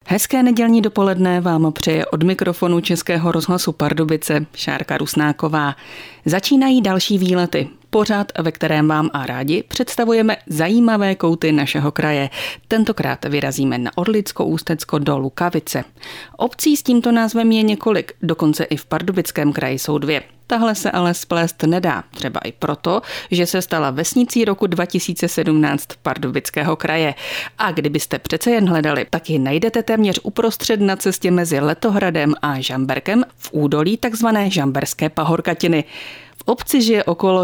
Hezké nedělní dopoledne vám přeje od mikrofonu Českého rozhlasu Pardubice Šárka Rusnáková. Začínají další výlety. Pořad, ve kterém vám a rádi představujeme zajímavé kouty našeho kraje. Tentokrát vyrazíme na Orlicko, Ústecko do Lukavice. Obcí s tímto názvem je několik, dokonce i v Pardubickém kraji jsou 2. Tahle se ale splést nedá, třeba i proto, že se stala vesnicí roku 2017 Pardubického kraje. A kdybyste přece jen hledali, tak ji najdete téměř uprostřed na cestě mezi Letohradem a Žamberkem v údolí takzvané Žamberské pahorkatiny. V obci žije okolo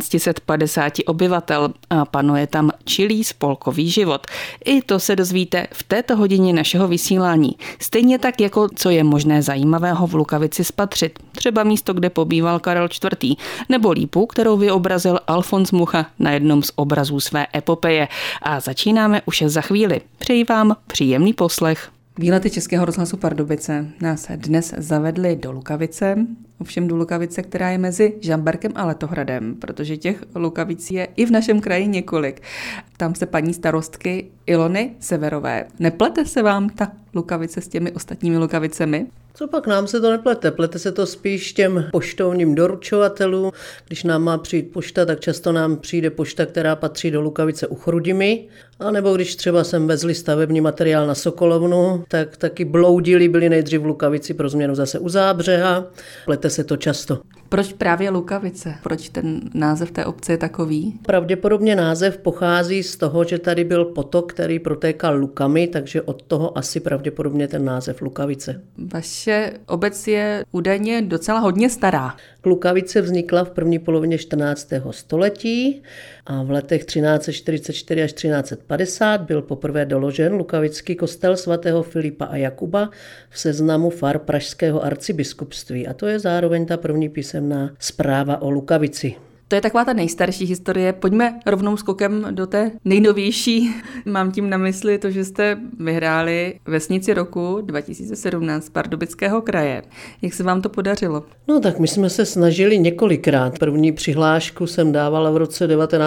1150 obyvatel a panuje tam čilý spolkový život. I to se dozvíte v této hodině našeho vysílání. Stejně tak, jako co je možné zajímavého v Lukavici spatřit. Třeba místo, kde pobýval Karel IV. Nebo lípu, kterou vyobrazil Alfons Mucha na jednom z obrazů své epopeje. A začínáme už za chvíli. Přeji vám příjemný poslech. Výlety Českého rozhlasu Pardubice nás dnes zavedly do Lukavice, ovšem do Lukavice, která je mezi Žamberkem a Letohradem, protože těch Lukavic je i v našem kraji několik. Tam se paní starostky Ilony Severové. Neplete se vám ta Lukavice s těmi ostatními Lukavicemi? Co pak, nám se to neplete? Plete se to spíš těm poštovním doručovatelům. Když nám má přijít pošta, tak často nám přijde pošta, která patří do Lukavice u Chrudimi. A nebo když třeba sem vezli stavební materiál na Sokolovnu, tak taky bloudili, byli nejdřív v Lukavici, pro změnu zase u Zábřeha. Plete se to často. Proč právě Lukavice? Proč ten název té obce je takový? Pravděpodobně název pochází z toho, že tady byl potok, který protékal lukami, takže od toho asi pravděpodobně ten název Lukavice. Vaše obec je údajně docela hodně stará. Lukavice vznikla v první polovině 14. století a v letech 1344 až 1350 byl poprvé doložen lukavický kostel svatého Filipa a Jakuba v seznamu far pražského arcibiskupství. A to je zároveň ta první písemná zpráva o Lukavici. To je taková ta nejstarší historie. Pojďme rovnou skokem do té nejnovější. Mám tím na mysli to, že jste vyhráli vesnici roku 2017 Pardubického kraje. Jak se vám to podařilo? No tak my jsme se snažili několikrát. První přihlášku jsem dávala v roce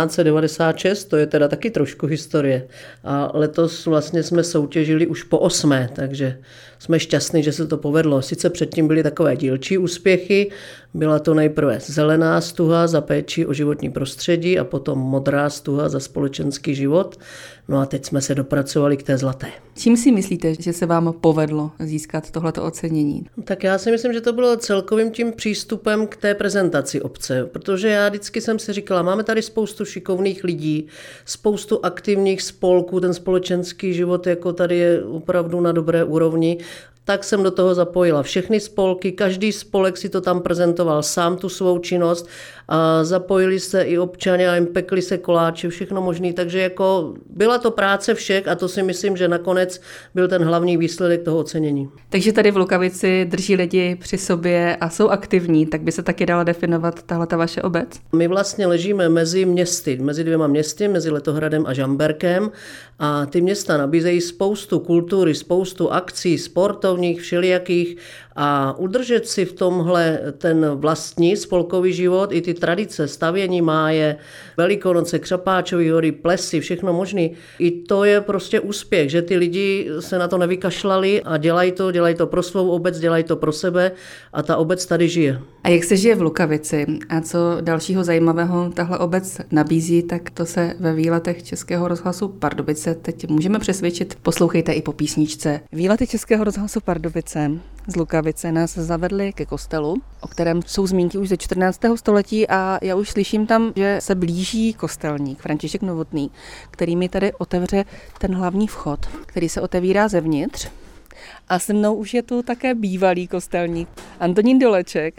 1996, to je teda taky trošku historie. A letos vlastně jsme soutěžili už po 8., takže jsme šťastní, že se to povedlo. Sice předtím byly takové dílčí úspěchy, byla to nejprve zelená stuha za péči o životní prostředí a potom modrá stuha za společenský život. No a teď jsme se dopracovali k té zlaté. Čím si myslíte, že se vám povedlo získat tohleto ocenění? Tak já si myslím, že to bylo celkovým tím přístupem k té prezentaci obce, protože já vždycky jsem si říkala, máme tady spoustu šikovných lidí, spoustu aktivních spolků, ten společenský život jako tady je opravdu na dobré úrovni. Tak jsem do toho zapojila všechny spolky, každý spolek si to tam prezentoval sám tu svou činnost a zapojili se i občané a jim pekli se koláče, všechno možný, takže jako byla to práce všech a to si myslím, že nakonec byl ten hlavní výsledek toho ocenění. Takže tady v Lukavici drží lidi při sobě a jsou aktivní, tak by se taky dala definovat tahleta vaše obec? My vlastně ležíme mezi městy, mezi 2 městy, mezi Letohradem a Žamberkem a ty města nabízejí spoustu kultury, spoustu akcí, sportovních, všelijakých a udržet si v tomhle ten vlastní spolkový život, i ty tradice, stavění máje, Velikonoce, Křapáčový hory, plesy, všechno možný. I to je prostě úspěch, že ty lidi se na to nevykašlali a dělají to pro svou obec, dělají to pro sebe a ta obec tady žije. A jak se žije v Lukavici a co dalšího zajímavého tahle obec nabízí, tak to se ve výletech Českého rozhlasu Pardubice teď můžeme přesvědčit. Poslouchejte i po písničce. Výlety Českého rozhlasu Pardubice z Lukavice nás zavedly ke kostelu, o kterém jsou zmínky už ze 14. století a já už slyším tam, že se blíží kostelník František Novotný, který mi tady otevře ten hlavní vchod, který se otevírá zevnitř. A se mnou už je tu také bývalý kostelník Antonín Doleček.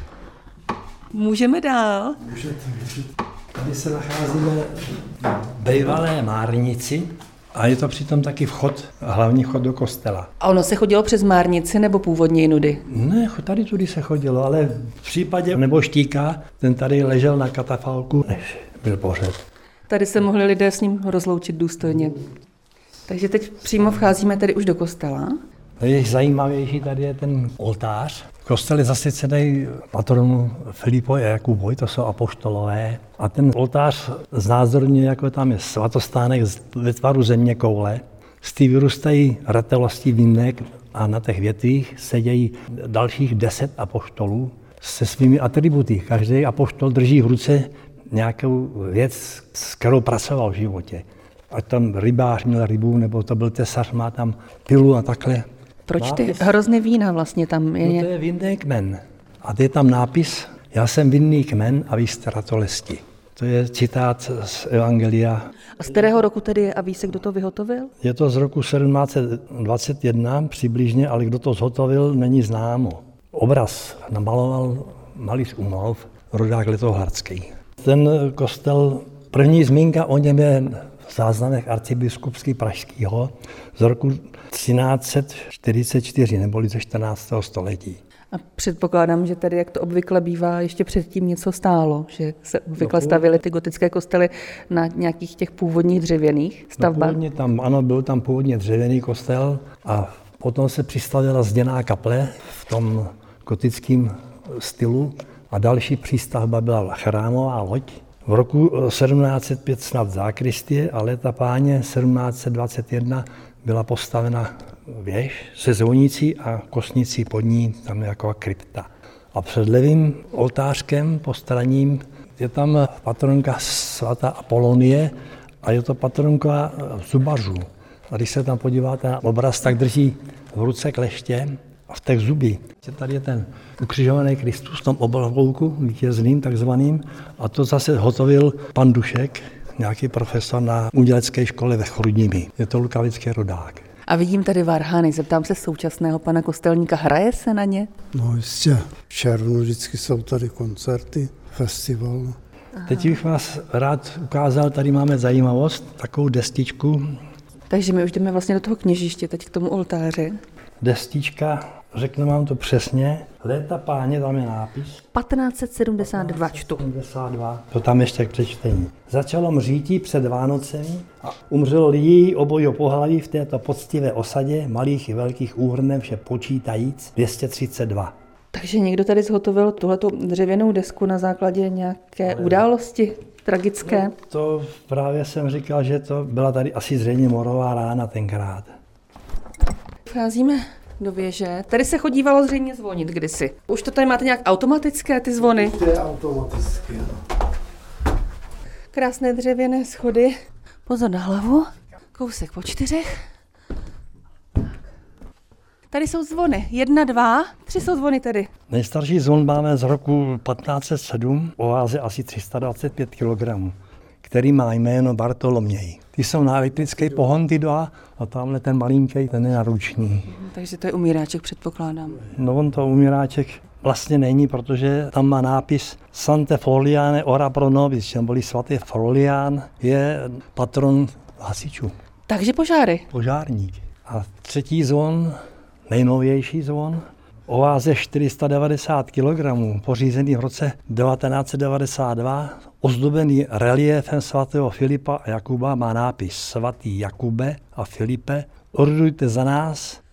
Můžeme dál? Můžete. Tady se nacházíme v bývalé márnici a je to přitom taky hlavní vchod do kostela. A ono se chodilo přes márnici nebo původně jinudy? Ne, tady tudy se chodilo, ale v případě neboštíka, ten tady ležel na katafalku, než byl pohřeb. Tady se mohli lidé s ním rozloučit důstojně. Takže teď přímo vcházíme tedy už do kostela. Zajímavější tady je ten oltář. Kostely zasvěcený patronu Filipo a Jakubovi, to jsou apoštolové. A ten oltář znázorňuje, jako tam je svatostánek ve tvaru země koule. Z té vyrůstají ratelostí vindek a na těch větvích sedějí dalších 10 apoštolů se svými atributy. Každý apoštol drží v ruce nějakou věc, s kterou pracoval v životě. Ať tam rybář měl rybu, nebo to byl tesař, má tam pilu a takhle. Proč ty hrozny vína vlastně tam je? No to je vinný kmen. A je tam nápis, já jsem vinný kmen a vy jste ratolesti. To je citát z Evangelia. A z kterého roku tedy je a ví se, kdo to vyhotovil? Je to z roku 1721 přibližně, ale kdo to zhotovil, není známo. Obraz namaloval malíř Umlov, rodák Letohradský. Ten kostel, první zmínka o něm je v záznamech arcibiskupský pražského z roku 1344, neboli ze 14. století. A předpokládám, že tady, jak to obvykle bývá, ještě předtím něco stálo, že se obvykle stavěly ty gotické kostely na nějakých těch původních dřevěných stavbách. Byl tam původně dřevěný kostel a potom se přistavila zděná kaple v tom gotickém stylu a další přístavba byla chrámová loď. V roku 1705 snad zákristie a léta páně 1721 byla postavena věž se zvonící a kostnicí pod ní, tam jako krypta. A před levým oltářkem postraním je tam patronka svatá Apolonie a je to patronka zubařů. A když se tam podíváte na obraz, tak drží v ruce kleště a v těch zuby. Tady je ten ukřižovaný Kristus v tom oblouku vítězným takzvaným a to zase hotovil pan Dušek, nějaký profesor na umělecké škole ve Chrudimi. Je to lukavický rodák. A vidím tady varhany, zeptám se současného pana kostelníka, hraje se na ně? No jistě, v červnu vždycky jsou tady koncerty, festival. Aha. Teď bych vás rád ukázal, tady máme zajímavost, takovou destičku. Takže my už jdeme vlastně do toho kněžiště, teď k tomu oltáři. Destička, řeknu vám to přesně, léta páně, tam je nápis. 1572 čtu. 1572, to tam ještě k přečtení. Začalo mřítí před Vánocemi a umřelo lidí obojího pohlaví v této poctivé osadě, malých i velkých úhrnem vše počítajíc, 232. Takže někdo tady zhotovil tuhletu dřevěnou desku na základě nějaké události tragické? No, to právě jsem říkal, že to byla tady asi zřejmě morová rána tenkrát. Vcházíme do věže. Tady se chodívalo zřejmě zvonit kdysi. Už to tady máte nějak automatické, ty zvony? To je automatické. Krásné dřevěné schody. Pozor na hlavu. Kousek po 4. Tady jsou zvony. 1, 2, 3 jsou zvony tady. Nejstarší zvon máme z roku 1507, o váze asi 325 kg, který má jméno Bartoloměj. Ty jsou na elektrické pohon, ty dva, a tamhle ten malinký, ten je naruční. Takže to je umíráček, předpokládám. No on to umíráček vlastně není, protože tam má nápis Sante Foliane ora pro nobis, neboli svatý Folián je patron hasičů. Takže požáry. Požárník. A třetí zvon, nejnovější zvon, o váze 490 kg, pořízený v roce 1992, ozdobený reliéfem svatého Filipa a Jakuba, má nápis Svatý Jakube a Filipe, ordujte za nás.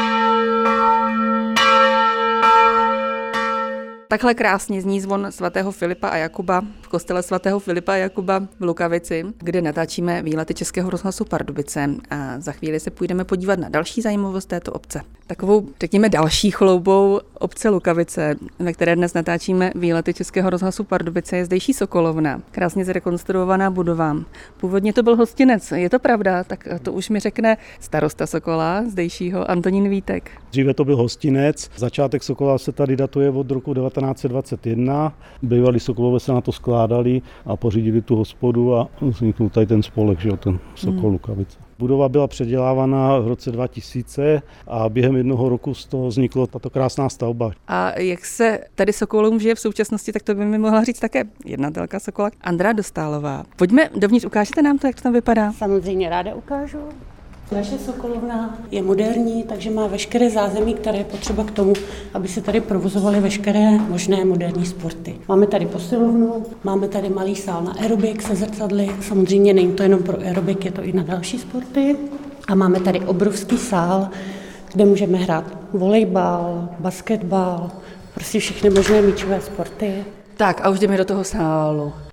Takhle krásně zní zvon svatého Filipa a Jakuba v kostele svatého Filipa a Jakuba v Lukavici, kde natáčíme výlety Českého rozhlasu Pardubice a za chvíli se půjdeme podívat na další zajímavost této obce. Takovou, řekněme, další chloubou obce Lukavice, ve které dnes natáčíme výlety Českého rozhlasu Pardubice, je zdejší Sokolovna, krásně zrekonstruovaná budova. Původně to byl hostinec, je to pravda, tak to už mi řekne starosta Sokola, zdejšího Antonín Vítek. Dříve to byl hostinec, začátek Sokola se tady datuje od roku 1921, bývalí Sokolové se na to skládali a pořídili tu hospodu a vzniknul tady ten spolek, že jo, ten Sokol Lukavice. Budova byla předělávána v roce 2000 a během jednoho roku z toho vznikla tato krásná stavba. A jak se tady Sokolům žije v současnosti, tak to by mi mohla říct také jednatelka Sokola Andrea Dostálová. Pojďme dovnitř, ukážete nám to, jak to tam vypadá? Samozřejmě ráda ukážu. Naše Sokolovna je moderní, takže má veškeré zázemí, které je potřeba k tomu, aby se tady provozovaly veškeré možné moderní sporty. Máme tady posilovnu, máme tady malý sál na aerobik se zrcadly, samozřejmě není to jenom pro aerobik, je to i na další sporty. A máme tady obrovský sál, kde můžeme hrát volejbal, basketbal, prostě všechny možné míčové sporty. Tak a už jdeme do toho sálu.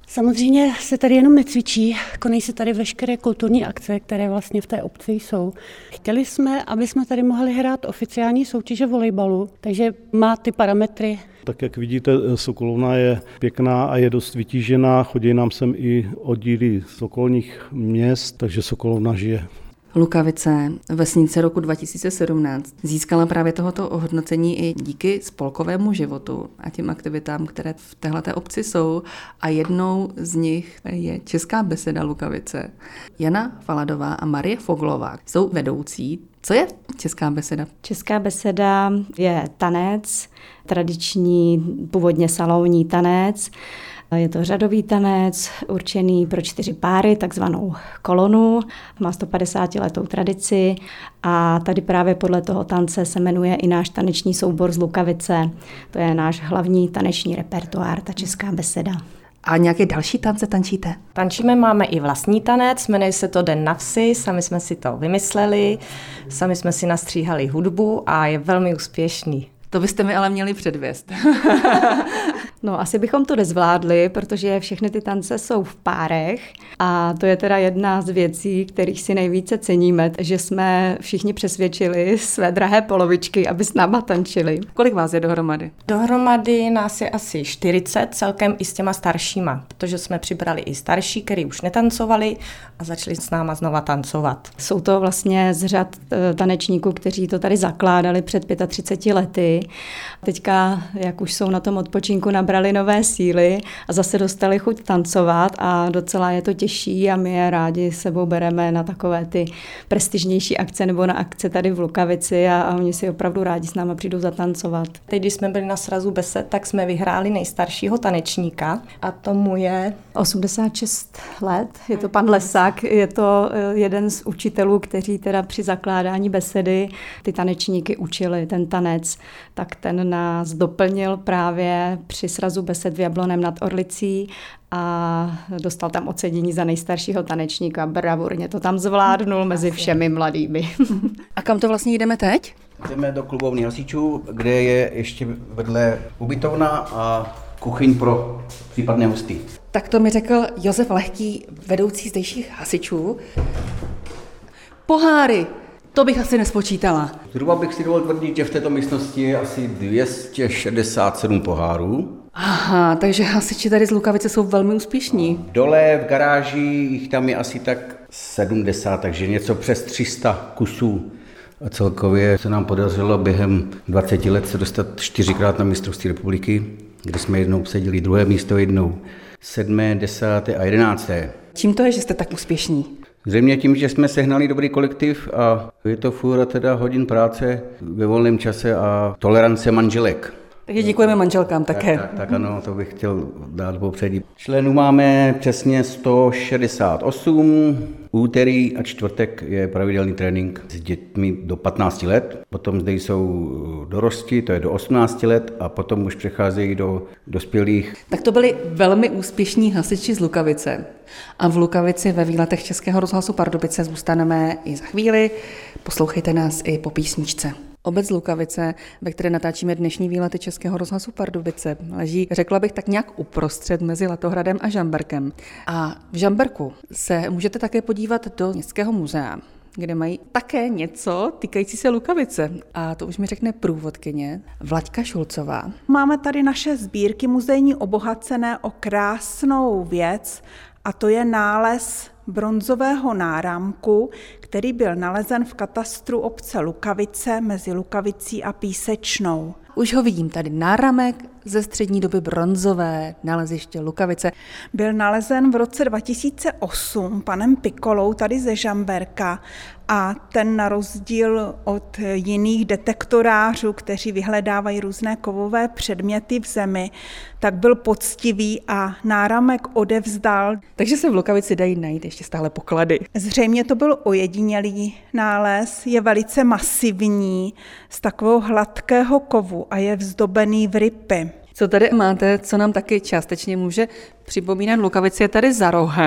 Samozřejmě se tady jenom necvičí, konají se tady veškeré kulturní akce, které vlastně v té obci jsou. Chtěli jsme, aby jsme tady mohli hrát oficiální soutěže volejbalu, takže má ty parametry. Tak jak vidíte, Sokolovna je pěkná a je dost vytížená, chodí nám sem i oddíly z okolních měst, takže Sokolovna žije. Lukavice, vesnice roku 2017, získala právě tohoto ohodnocení i díky spolkovému životu a těm aktivitám, které v téhleté obci jsou. A jednou z nich je Česká beseda Lukavice. Jana Faladová a Marie Foglová jsou vedoucí. Co je Česká beseda? Česká beseda je tanec, tradiční, původně salonní tanec. Je to řadový tanec, určený pro 4 páry, takzvanou kolonu. Má 150letou tradici a tady právě podle toho tance se jmenuje i náš taneční soubor z Lukavice. To je náš hlavní taneční repertoár, ta Česká beseda. A nějaké další tance tančíte? Tančíme, máme i vlastní tanec, jmenuje se to Den na vsi, sami jsme si to vymysleli, sami jsme si nastříhali hudbu a je velmi úspěšný. To byste mi ale měli předvěst. No, asi bychom to nezvládli, protože všechny ty tance jsou v párech a to je teda jedna z věcí, kterých si nejvíce ceníme, že jsme všichni přesvědčili své drahé polovičky, aby s náma tančili. Kolik vás je dohromady? Dohromady nás je asi 40, celkem i s těma staršíma, protože jsme přibrali i starší, kteří už netancovali a začali s náma znova tancovat. Jsou to vlastně z řad tanečníků, kteří to tady zakládali před 35 lety. Teďka, jak už jsou na tom odpočinku, nabrali nové síly a zase dostali chuť tancovat a docela je to těžší a my je rádi sebou bereme na takové ty prestižnější akce nebo na akce tady v Lukavici a oni si opravdu rádi s náma přijdou zatancovat. Teď, když jsme byli na srazu besed, tak jsme vyhráli nejstaršího tanečníka a tomu je 86 let, je to pan Lesák, je to jeden z učitelů, kteří teda při zakládání besedy ty tanečníky učili ten tanec, tak ten nás doplnil právě při srazu besed v Jabloném nad Orlicí a dostal tam ocenění za nejstaršího tanečníka. Bravurně to tam zvládnul mezi všemi mladými. A kam to vlastně jdeme teď? Jdeme do klubovny hasičů, kde je ještě vedle ubytovna a kuchyň pro případné hosty. Tak to mi řekl Josef Lehký, vedoucí zdejších hasičů. Poháry! To bych asi nespočítala. Zhruba bych si dovolil tvrdit, že v této místnosti je asi 267 pohárů. Aha, takže hasiči tady z Lukavice jsou velmi úspěšní. Dole v garáži jich tam je asi tak 70, takže něco přes 300 kusů. A celkově se nám podařilo během 20 let se dostat 4krát na mistrovství republiky, kde jsme jednou obsadili 2. místo, jednou 7., 10. a 11. Čím to je, že jste tak úspěšní? Zřejmě tím, že jsme sehnali dobrý kolektiv a je to fůra teda hodin práce ve volném čase a tolerance manželek. Takže děkujeme manželkám také. Tak ano, to bych chtěl dát popředí. Členů máme přesně 168. Úterý a čtvrtek je pravidelný trénink s dětmi do 15 let. Potom zde jsou dorosti, to je do 18 let a potom už přecházejí do dospělých. Tak to byli velmi úspěšní hasiči z Lukavice. A v Lukavici ve výletech Českého rozhlasu Pardubice zůstaneme i za chvíli. Poslouchejte nás i po písničce. Obec Lukavice, ve které natáčíme dnešní výlety Českého rozhlasu Pardubice, leží, řekla bych, tak nějak uprostřed mezi Latohradem a Žamberkem. A v Žamberku se můžete také podívat do Městského muzea, kde mají také něco týkající se Lukavice. A to už mi řekne průvodkyně Vlaďka Šulcová. Máme tady naše sbírky muzejní obohacené o krásnou věc, a to je nález bronzového náramku, který byl nalezen v katastru obce Lukavice mezi Lukavicí a Písečnou. Už ho vidím tady, náramek ze střední doby bronzové, naleziště Lukavice. Byl nalezen v roce 2008 panem Pikolou tady ze Žamberka a ten na rozdíl od jiných detektorářů, kteří vyhledávají různé kovové předměty v zemi, tak byl poctivý a náramek odevzdal. Takže se v Lukavici dají najít ještě stále poklady. Zřejmě to byl ojedinělý nález, je velice masivní, z takového hladkého kovu a je vzdobený v rypy. Co tady máte, co nám taky částečně může připomínat Lukavici, je tady za rohem.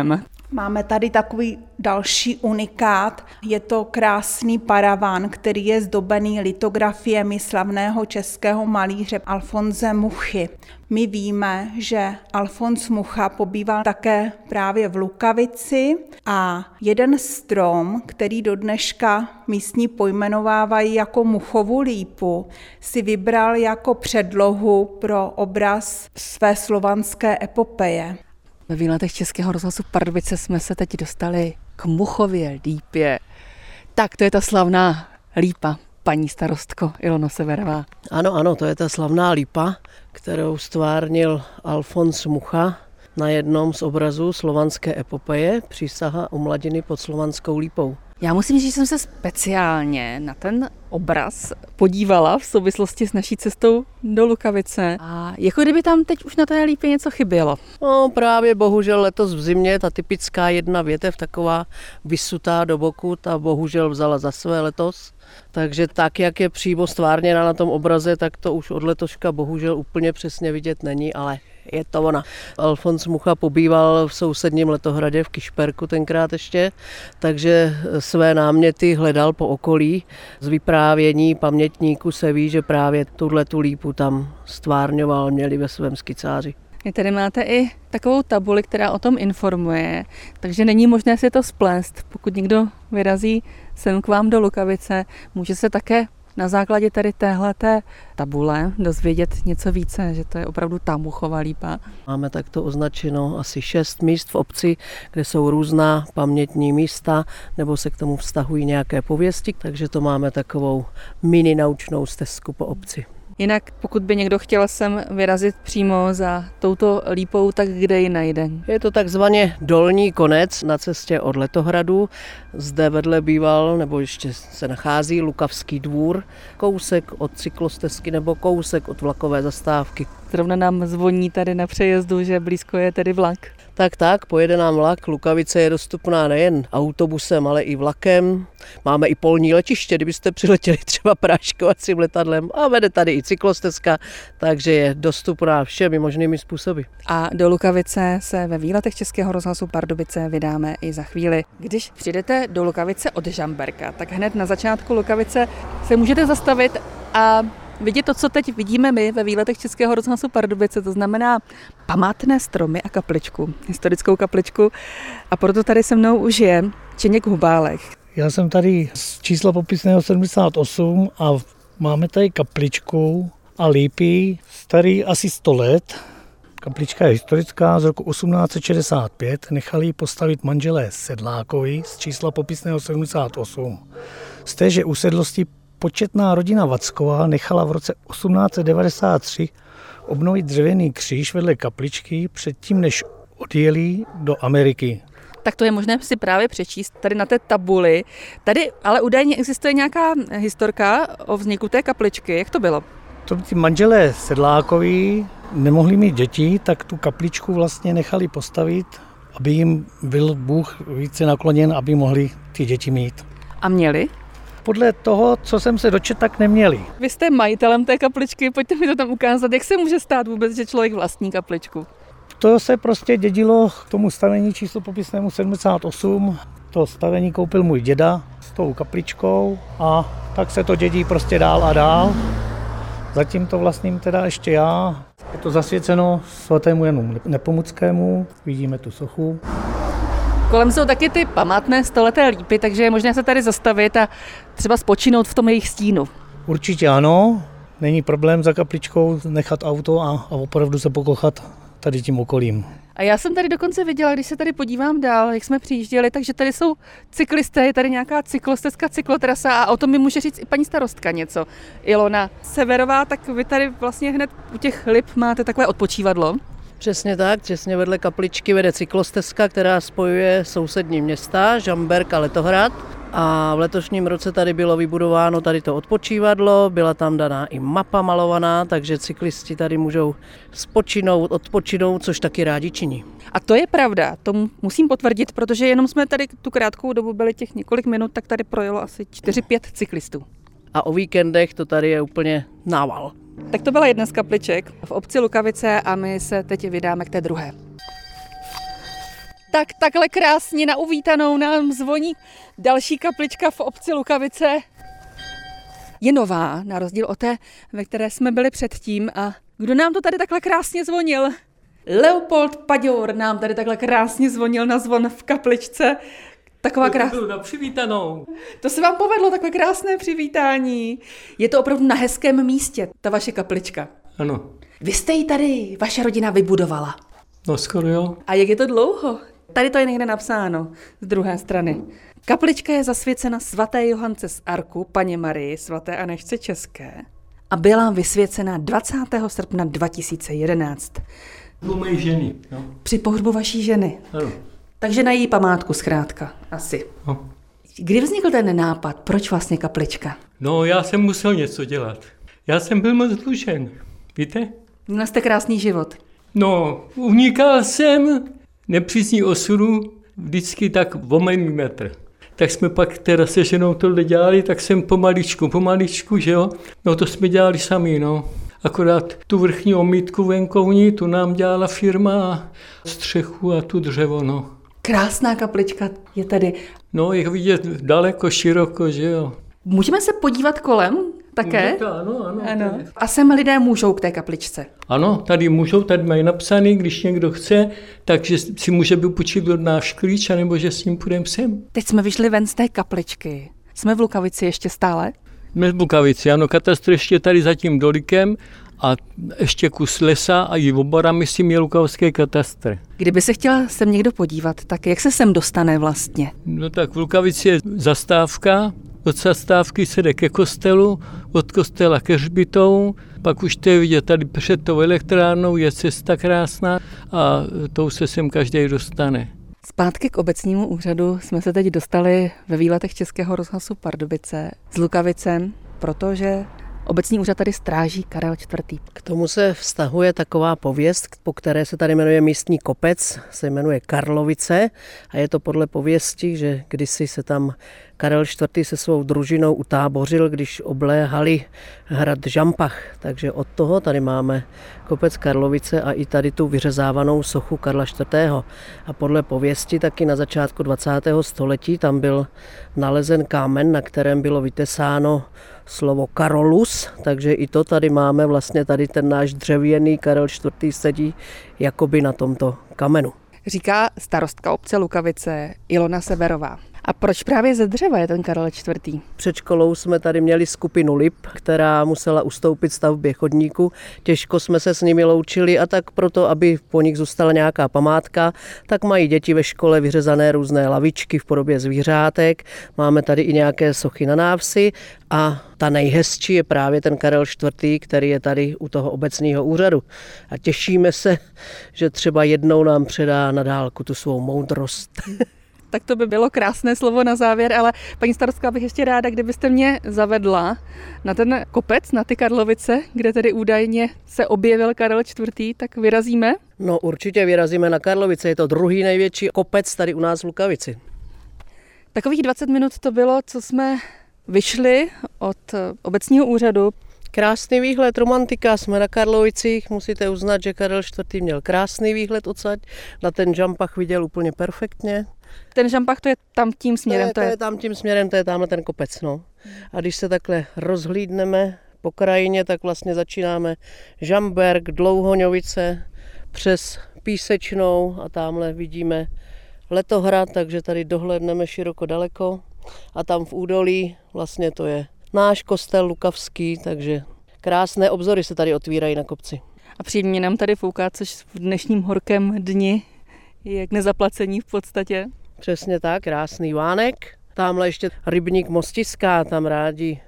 Máme tady takový další unikát. Je to krásný paravan, který je zdobený litografiemi slavného českého malíře Alfonse Muchy. My víme, že Alfons Mucha pobýval také právě v Lukavici a jeden strom, který do dneška místní pojmenovávají jako Muchovu lípu, si vybral jako předlohu pro obraz své slovanské epopeje. Ve výletech Českého rozhlasu Pardubice jsme se teď dostali k Muchově lípě. Tak to je ta slavná lípa, paní starostko Ilono Severová. Ano, to je ta slavná lípa, kterou stvárnil Alfons Mucha na jednom z obrazů slovanské epopeje Přísaha u mladiny pod slovanskou lípou. Já musím říct, že jsem se speciálně na ten obraz podívala v souvislosti s naší cestou do Lukavice. A jako kdyby tam teď už na té lípě něco chybělo. No právě bohužel letos v zimě ta typická jedna větev, taková vysutá do boku, ta bohužel vzala za své letos. Takže tak, jak je přímo stvárněna na tom obraze, tak to už od letoška bohužel úplně přesně vidět není, ale je to ona. Alfons Mucha pobýval v sousedním Letohradě v Kyšperku tenkrát ještě, takže své náměty hledal po okolí. Z vyprávění pamětníků se ví, že právě tu lípu tam stvárňoval, měli ve svém skicáři. Vy tady máte i takovou tabuli, která o tom informuje, takže není možné si to splést. Pokud někdo vyrazí sem k vám do Lukavice, může se také na základě tady téhleté tabule dozvědět něco více, že to je opravdu ta Muchova lípa. Máme takto označeno asi 6 míst v obci, kde jsou různá pamětní místa, nebo se k tomu vztahují nějaké pověsti, takže to máme takovou mini naučnou stezku po obci. Jinak pokud by někdo chtěl sem vyrazit přímo za touto lípou, tak kde ji najde? Je to takzvaně dolní konec na cestě od Letohradu. Zde vedle býval, nebo ještě se nachází Lukavský dvůr, kousek od cyklostezky nebo kousek od vlakové zastávky. Zrovna nám zvoní tady na přejezdu, že blízko je tedy vlak. Tak, pojede nám vlak. Lukavice je dostupná nejen autobusem, ale i vlakem. Máme i polní letiště, kdybyste přiletěli třeba práškovacím letadlem a vede tady i cyklostezka, takže je dostupná všemi možnými způsoby. A do Lukavice se ve výletech Českého rozhlasu Pardubice vydáme i za chvíli. Když přijdete do Lukavice od Žamberka, tak hned na začátku Lukavice se můžete zastavit a vidět to, co teď vidíme my ve výletech Českého rozhlasu Pardubice, to znamená památné stromy a kapličku, historickou kapličku. A proto tady se mnou už je Čeněk Hubálek. Já jsem tady z čísla popisného 78 a máme tady kapličku a lípy starý asi 100 let. Kaplička je historická z roku 1865, nechali ji postavit manželé Sedlákovi z čísla popisného 78. Z téže usedlosti početná rodina Vacková nechala v roce 1893 obnovit dřevěný kříž vedle kapličky předtím, než odjeli do Ameriky. Tak to je možné si právě přečíst tady na té tabuli. Tady ale údajně existuje nějaká historka o vzniku té kapličky. Jak to bylo? To ty manželé Sedlákovi nemohli mít děti, tak tu kapličku vlastně nechali postavit, aby jim byl Bůh více nakloněn, aby mohli ty děti mít. A měli? Podle toho, co jsem se dočetl, tak neměli. Vy jste majitelem té kapličky, pojďte mi to tam ukázat. Jak se může stát vůbec, že člověk vlastní kapličku? To se prostě dědilo k tomu stavení číslo popisnému 78. To stavení koupil můj děda s tou kapličkou a tak se to dědí prostě dál a dál. Zatím to vlastním teda ještě já. Je to zasvěceno svatému Janu Nepomuckému, vidíme tu sochu. Kolem jsou taky ty památné stoleté lípy, takže je možné se tady zastavit a třeba spočinout v tom jejich stínu. Určitě ano, není problém za kapličkou nechat auto a opravdu se pokochat tady tím okolím. A já jsem tady dokonce viděla, když se tady podívám dál, jak jsme přijížděli, takže tady jsou cyklisté, je tady nějaká cyklostezka, cyklotrasa a o tom mi může říct i paní starostka něco. Ilona Severová, tak vy tady vlastně hned u těch lip máte takové odpočívadlo. Přesně tak, přesně vedle kapličky vede cyklostezka, která spojuje sousední města, Žamberk a Letohrad. A v letošním roce tady bylo vybudováno tady to odpočívadlo, byla tam daná i mapa malovaná, takže cyklisti tady můžou spočinout, odpočinout, což taky rádi činí. A to je pravda, to musím potvrdit, protože jenom jsme tady tu krátkou dobu byli těch několik minut, tak tady projelo asi 4-5 cyklistů. A o víkendech to tady je úplně nával. Tak to byla jedna z kapliček v obci Lukavice a my se teď vydáme k té druhé. Tak takhle krásně na uvítanou nám zvoní další kaplička v obci Lukavice. Je nová, na rozdíl od té, ve které jsme byli předtím. A kdo nám to tady takhle krásně zvonil? Leopold Paďour nám tady takhle krásně zvonil na zvon v kapličce. Taková krásná. Na přivítanou. To se vám povedlo, takové krásné přivítání. Je to opravdu na hezkém místě, ta vaše kaplička. Ano. Vy jste ji tady, vaše rodina vybudovala. No skoro jo. A jak je to dlouho? Tady to je někde napsáno, z druhé strany. Kaplička je zasvěcena svaté Johance z Arku, paně Marii, svaté Anežce České a byla vysvěcena 20. srpna 2011. Bylo mé ženy, no. Při pohřbu vaší ženy. Ano. Takže na její památku zkrátka, asi. No. Kdy vznikl ten nápad? Proč vlastně kaplička? No, já jsem musel něco dělat. Já jsem byl moc dlužen, víte? Měl jste krásný život. No, unikal jsem nepřízní osudu vždycky tak o milimetr. Tak jsme pak teda se ženou tohle dělali, tak jsem pomaličku, že jo? No to jsme dělali sami, no. Akorát tu vrchní omítku venkovní, tu nám dělala firma, střechu a tu dřevo, no. Krásná kaplička je tady. No, je vidět daleko, široko, že jo. Můžeme se podívat kolem také? Ano. A sem lidé můžou k té kapličce? Ano, tady můžou, tady mají napsaný, když někdo chce, takže si může vypůjčit od náš klíč, anebo že s ním půjdeme sem. Teď jsme vyšli ven z té kapličky. Jsme v Lukavici ještě stále? Jsme v Lukavici, ano, katastr ještě tady za tím dolikem a ještě kus lesa a i oborami si je lukavský katastr. Kdyby se chtěl sem někdo podívat, tak jak se sem dostane vlastně? No tak v Lukavici je zastávka, od zastávky se jde ke kostelu, od kostela ke hřbitovu, pak už to je vidět tady před tou elektrárnou, je cesta krásná a tou se sem každý dostane. Zpátky k obecnímu úřadu jsme se teď dostali ve výletech Českého rozhlasu Pardubice z Lukavice, protože obecní úřad tady stráží Karel IV. K tomu se vztahuje taková pověst, po které se tady jmenuje místní kopec, se jmenuje Karlovice a je to podle pověsti, že kdysi se tam Karel IV. Se svou družinou utábořil, když obléhali hrad Žampach. Takže od toho tady máme kopec Karlovice a i tady tu vyřezávanou sochu Karla IV. A podle pověsti taky na začátku 20. století tam byl nalezen kámen, na kterém bylo vytesáno slovo Karolus, takže i to tady máme, vlastně tady ten náš dřevěný Karel IV. Sedí jakoby na tomto kamenu. Říká starostka obce Lukavice Ilona Severová. A proč právě ze dřeva je ten Karel IV? Před školou jsme tady měli skupinu Lip, která musela ustoupit stavbě chodníku. Těžko jsme se s nimi loučili a tak proto, aby po nich zůstala nějaká památka, tak mají děti ve škole vyřezané různé lavičky v podobě zvířátek. Máme tady i nějaké sochy na návsi a ta nejhezčí je právě ten Karel IV., který je tady u toho obecního úřadu. A těšíme se, že třeba jednou nám předá na dálku tu svou moudrost. Tak to by bylo krásné slovo na závěr, ale paní starostka, bych ještě ráda, kdybyste mě zavedla na ten kopec, na ty Karlovice, kde tedy údajně se objevil Karel IV., tak vyrazíme? No určitě vyrazíme na Karlovice, je to druhý největší kopec tady u nás v Lukavici. Takových 20 minut to bylo, co jsme vyšli od obecního úřadu. Krásný výhled, romantika, jsme na Karlovicích, musíte uznat, že Karel IV. Měl krásný výhled odsaď, na ten Žampach viděl úplně perfektně. Ten Žampach, to je tam tím směrem? To je tam tím směrem, to je tamhle ten kopec. No. A když se takhle rozhlídneme po krajině, tak vlastně začínáme Žamberk, Dlouhoňovice, přes Písečnou a tamhle vidíme Letohrad, takže tady dohlédneme široko daleko. A tam v údolí vlastně to je náš kostel Lukavský, takže krásné obzory se tady otvírají na kopci. A příjemně nám tady fouká, což v dnešním horkém dni je k nezaplacení v podstatě. Přesně tak, krásný vánek. Tamhle ještě rybník Mostiska, tam rádi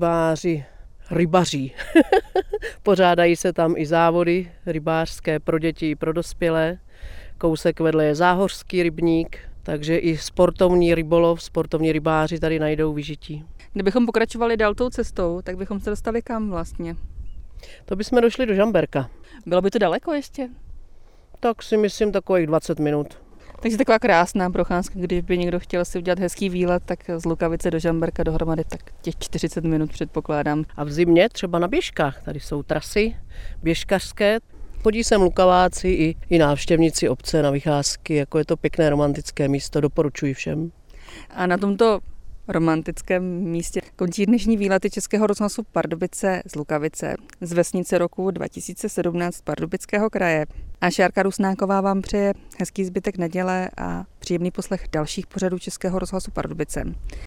rybaří. Pořádají se tam i závody rybářské pro děti i pro dospělé. Kousek vedle je Záhořský rybník, takže i sportovní rybolov, sportovní rybáři tady najdou vyžití. Kdybychom pokračovali dál tou cestou, tak bychom se dostali kam vlastně? To bychom došli do Žamberka. Bylo by to daleko ještě? Tak si myslím takových 20 minut. Takže taková krásná procházka, když by někdo chtěl si udělat hezký výlet, tak z Lukavice do Žamberka dohromady tak těch 40 minut předpokládám. A v zimě třeba na běžkách, tady jsou trasy běžkařské. Chodí sem lukaváci i návštěvníci obce na vycházky, jako je to pěkné romantické místo, doporučuji všem. A na tomto romantickém místě končí dnešní výlety Českého rozhlasu Pardubice z Lukavice z vesnice roku 2017 Pardubického kraje. A Šárka Rusnáková vám přeje hezký zbytek neděle a příjemný poslech dalších pořadů Českého rozhlasu Pardubice.